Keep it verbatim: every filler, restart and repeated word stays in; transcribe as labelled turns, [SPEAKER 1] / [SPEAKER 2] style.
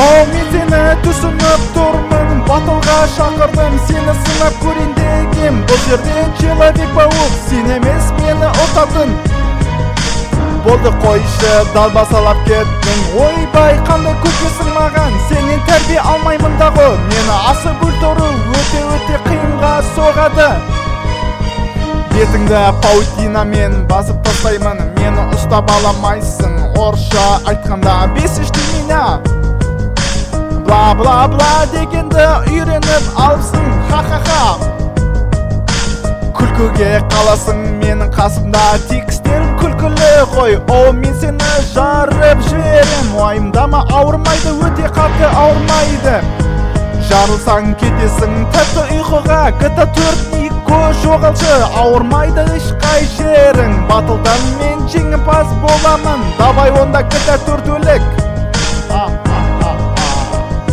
[SPEAKER 1] О, мен сені түсініп тұрмын, батылға шақырдым, сені сынап көрейін дегем. Бұл жерде Человек-паук, сен емес мені ұтатын. Болды қойшы, далбасалап кеттің. Ойбай, қандай көкесің маған, сенен тәрбие алмаймын дағы. Мені асып өлтіру өте-өте қиынға соғады. Бетіңді паутинамен басып тастаймын, мені ұстап аламайсың. Орысша айтқанда бесішті меня. Бла-бла-бла дегенді үйреніп алыпсың, ха-ха-ха. Күлкіге қаласың менің қасымда, текстерің күлкілі ғой. О, мен сені жарып жіберем, уайымдама, ауырмайды, өте қатты ауырмайды. Жарылсаң кетесің тәтті ұйқыға, GTA төрт Нико жоғалшы, ауырмайды ешқай жерің. Батылдан мен жеңімпаз боламын, давай онда GTA төрт өлік.